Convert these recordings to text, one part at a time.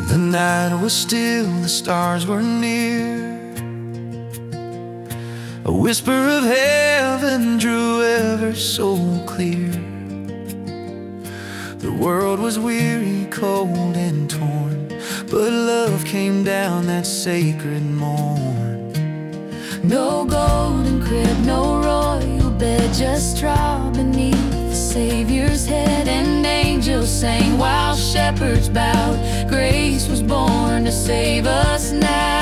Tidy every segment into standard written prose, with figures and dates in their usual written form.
The night was still, the stars were near. A whisper of heaven drew ever so clear. The world was weary, cold and torn, but love came down that sacred morn. No golden crib, no royal bed, just straw beneath the Savior's head. And angels sang while shepherds bowed. Grace was born to save us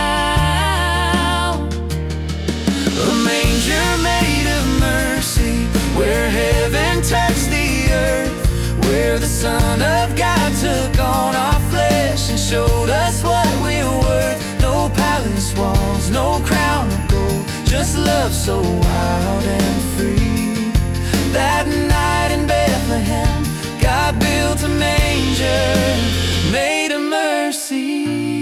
now. A manger made of mercy, where heaven touched the earth, where the Son of God took on our flesh and showed us what we're worth. No palace walls, no crown of gold, just love so wild and free. That night in Bethlehem, God built a manger made of mercy.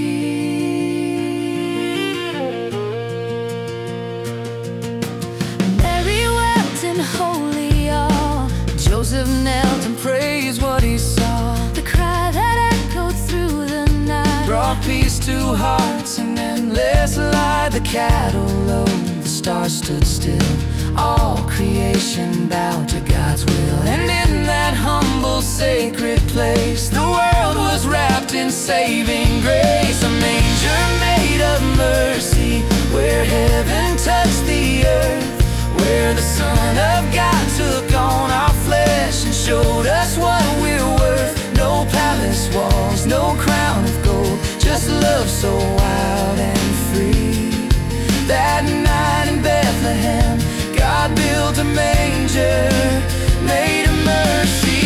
Mary wept in holy awe. Joseph knelt and praised what he saw. The cry that echoed through the night Brought peace to hearts and endless light. The cattle low, the stars stood still, all creation bowed to God's will. And in that humble sacred place, the world was wrapped in saving grace. A manger made of mercy, where heaven touched the earth, where the Son of God took on our flesh and showed us what we're worth. No palace walls, no crown of gold, just love so wild and free. That night in Bethlehem, God built a manger made of mercy.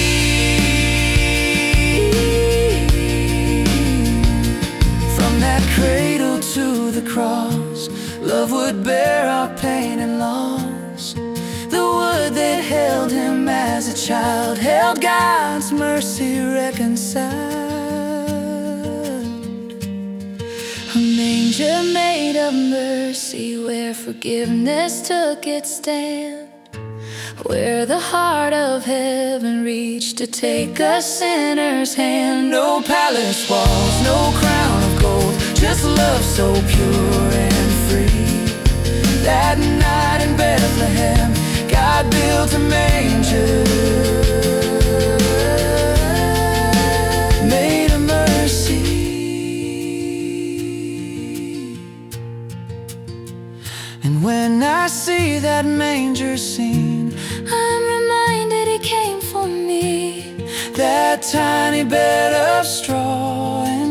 From that cradle to the cross, love would bear our pain and loss. The wood that held him as a child held God's mercy reconciled. A manger made of mercy, where forgiveness took its stand, where the heart of heaven reached to take a sinner's hand. No palace walls, no crown of gold, just love so pure and free. That night in Bethlehem, God built a manger made of mercy. And when I see that manger scene, I'm reminded he came for me. that tiny bed of straw and